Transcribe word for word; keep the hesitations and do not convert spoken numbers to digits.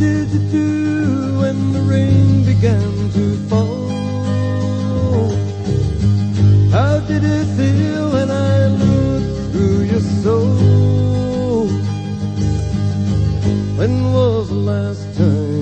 did you do when the rain began to fall? How did it feel when I looked through your soul? When was the last time